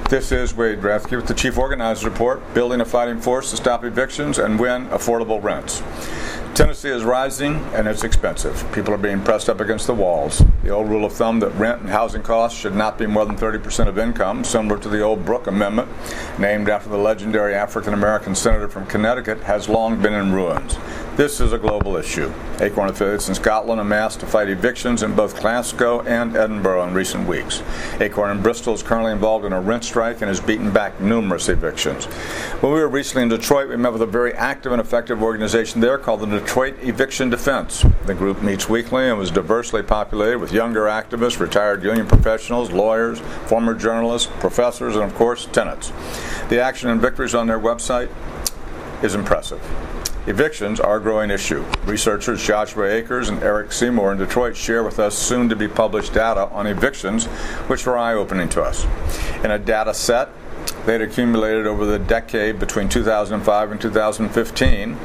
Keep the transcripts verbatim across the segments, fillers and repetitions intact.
This is Wade Rathke with the Chief Organizers Report, building a fighting force to stop evictions and win affordable rents. Tennessee is rising and it's expensive. People are being pressed up against the walls. The old rule of thumb that rent and housing costs should not be more than thirty percent of income, similar to the old Brooke Amendment, named after the legendary African-American senator from Connecticut, has long been in ruins. This is a global issue. Acorn affiliates in Scotland amassed to fight evictions in both Glasgow and Edinburgh in recent weeks. Acorn in Bristol is currently involved in a rent strike and has beaten back numerous evictions. When we were recently in Detroit, we met with a very active and effective organization there called the Detroit Eviction Defense. The group meets weekly and was diversely populated with younger activists, retired union professionals, lawyers, former journalists, professors, and of course, tenants. The action and victories on their website is impressive. Evictions are a growing issue. Researchers Joshua Akers and Eric Seymour in Detroit share with us soon-to-be-published data on evictions, which were eye-opening to us. In a data set they'd accumulated over the decade between two thousand five and two thousand fifteen,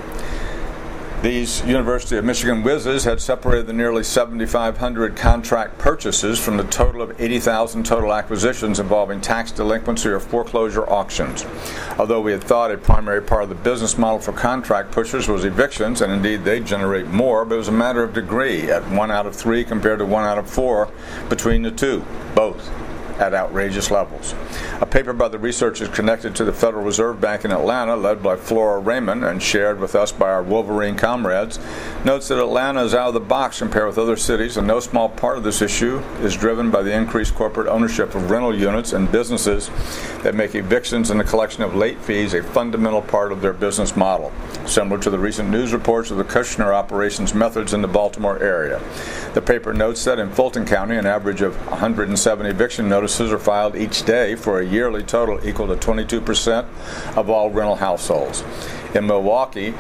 these University of Michigan whizzes had separated the nearly seventy-five hundred contract purchases from the total of eighty thousand total acquisitions involving tax delinquency or foreclosure auctions. Although we had thought a primary part of the business model for contract pushers was evictions, and indeed they generate more, but it was a matter of degree, at one out of three compared to one out of four between the two, both at outrageous levels. A paper by the researchers connected to the Federal Reserve Bank in Atlanta, led by Flora Raymond and shared with us by our Wolverine comrades, notes that Atlanta is out of the box compared with other cities, and no small part of this issue is driven by the increased corporate ownership of rental units and businesses that make evictions and the collection of late fees a fundamental part of their business model, similar to the recent news reports of the Kushner operations methods in the Baltimore area. The paper notes that in Fulton County, an average of one hundred seven eviction notices are filed each day for a yearly total equal to twenty-two percent of all rental households. In Milwaukee,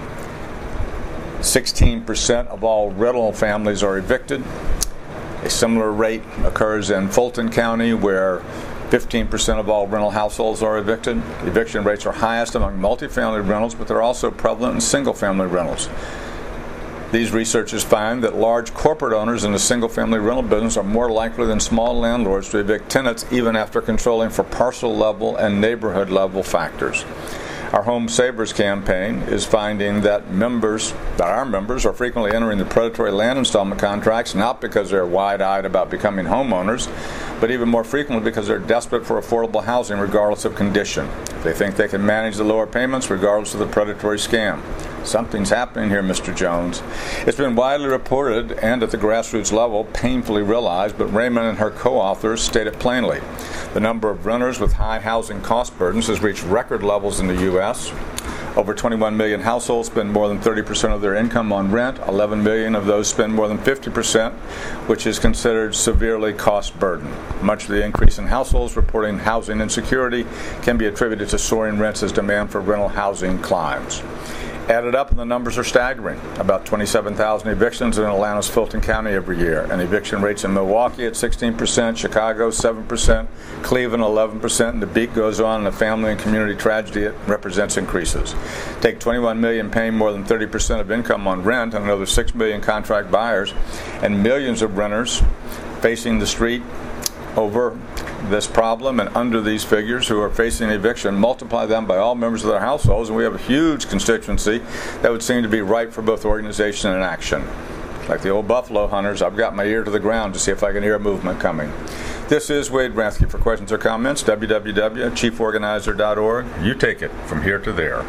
sixteen percent of all rental families are evicted. A similar rate occurs in Fulton County, where fifteen percent of all rental households are evicted. Eviction rates are highest among multifamily rentals, but they're also prevalent in single-family rentals. These researchers find that large corporate owners in the single-family rental business are more likely than small landlords to evict tenants even after controlling for parcel-level and neighborhood-level factors. Our Home Savers campaign is finding that members, that our members are frequently entering the predatory land installment contracts not because they're wide-eyed about becoming homeowners, but even more frequently because they're desperate for affordable housing regardless of condition. They think they can manage the lower payments regardless of the predatory scam. Something's happening here, Mister Jones. It's been widely reported and at the grassroots level painfully realized, but Raymond and her co-authors state it plainly. The number of renters with high housing cost burdens has reached record levels in the U S Over twenty-one million households spend more than thirty percent of their income on rent. eleven million of those spend more than fifty percent, which is considered severely cost burden. Much of the increase in households reporting housing insecurity can be attributed to soaring rents as demand for rental housing climbs. Added up, and the numbers are staggering. About twenty-seven thousand evictions in Atlanta's Fulton County every year, and eviction rates in Milwaukee at sixteen percent, Chicago seven percent, Cleveland eleven percent, and the beat goes on in the family and community tragedy it represents increases. Take twenty-one million paying more than thirty percent of income on rent and another six million contract buyers, and millions of renters facing the street over this problem and under these figures who are facing eviction, multiply them by all members of their households, and we have a huge constituency that would seem to be ripe for both organization and action. Like the old buffalo hunters, I've got my ear to the ground to see if I can hear a movement coming. This is Wade Rathke. For questions or comments, w w w dot chief organizer dot org. You take it from here to there.